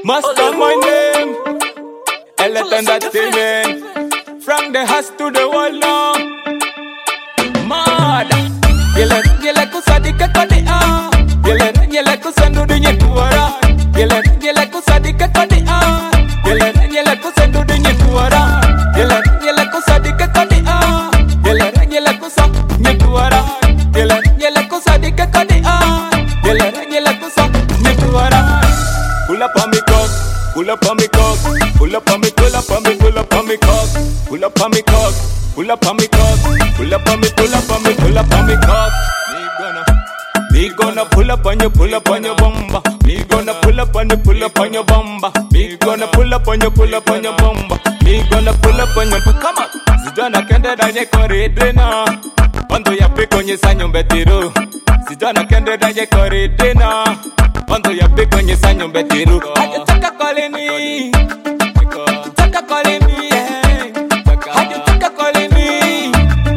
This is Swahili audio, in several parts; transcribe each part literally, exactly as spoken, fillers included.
Master my name, Elliot Entertainment. From the house to the wall now. Mad. Yele yele kusadika kodi ah. Yele yele kusandu dinye tuara. Yele yele kusadika kodi ah. Yele yele kusandu dinye tuara. Yele yele kusadika kodi ah. Yele yele kusandu dinye tuara. Yele yele kusadika kodi ah. Yele yele kusandu dinye tuara. Pull up on me cock, pull up on me cock, pull up on me, pull up on me, pull up on me cock, pull up on me cock, pull up on me cock, pull up on me, pull up on me, pull up on me cock. Me gonna, me gonna pull up on you, pull up on your bomba. Me gonna pull up on you, pull up on your bomba. Me gonna pull up on you, pull up on your bomba. Me gonna pull up on you, come on. Sijana kende danye koride na, ondo ya piko nye sanyo mbetiru. Sijana kende danye koride na. Ondo ya piko nye sanyo mbetiru. Haja taka kole ni, taka kole ni, haja taka kole ni,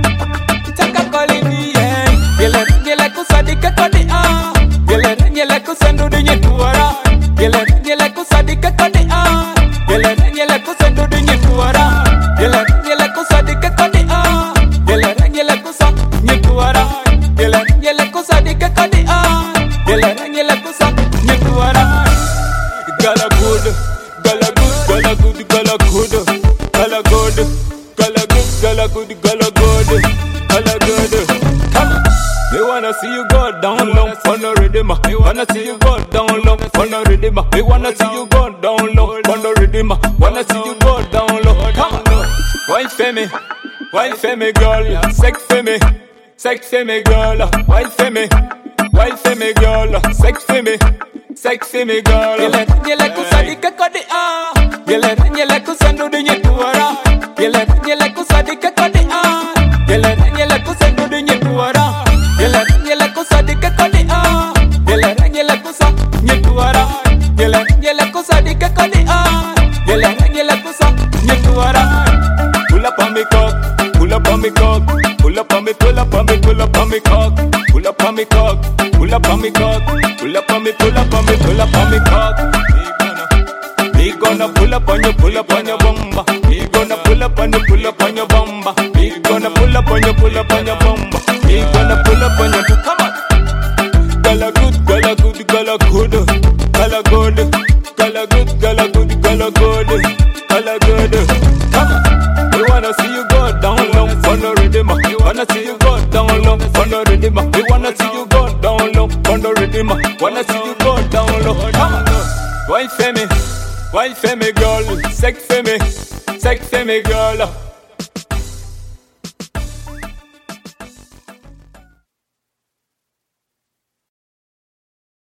taka kole ni. Yele yele kusadika kodi ah, yele yele kusandu dinye tuara. Yele yele kusadika kodi ah, yele yele kusandu dinye tuara. Yele yele kusadika kodi ah, yele yele kusandu dinye tuara. Yele yele kusadika kodi ah, yele yele kusandu dinye tuara. Gala good, gala good, gala good, gala good, gala good, gala good, gala good, gala good, gala good. Come on. Me wanna see you go down low on the rhythm. Me wanna see you go down low on the rhythm. Me wanna see you go down low on the rhythm. Wanna see you go down low. Come on, wine for me, wine for me, girl. Sex for me, sex for me, girl. Wine for me, wine for me, girl. Sex for me, sex for me, girl. Yele yele kusadika kodi ah, yele yele kusandu dinye tuara. Yele yele kusadika kodi ah, yele yele kusandu dinye tuara. Yele yele kusadika kodi ah, yele yele kusandu dinye tuara. Yele yele kusadika kodi ah, yele yele kusandu dinye tuara. Pull up on me cock, pull up on me cock, pull up on me, pull up on me, pull up on me cock, pull up on me cock, pull up on me cock, pull up on me, pull up on me, pull up on me cock. Me gonna, me gonna pull up on you, pull up on your bomba. Me gonna pull up on you, pull up on your bomba. Me gonna pull up on you, pull up on your bomba. Me gonna pull up on you, come on. Gala good, gala good, gala good, gala good, gala good, gala good, gala good, gala good. Come on. We wanna see you go down low on the rhythm. We wanna see you go down low on the rhythm. We wanna see you go down low on the rhythm. Wanna see you go down low. Come on, wine for me, wine for me, girl. Sex for me, sex for me, girl.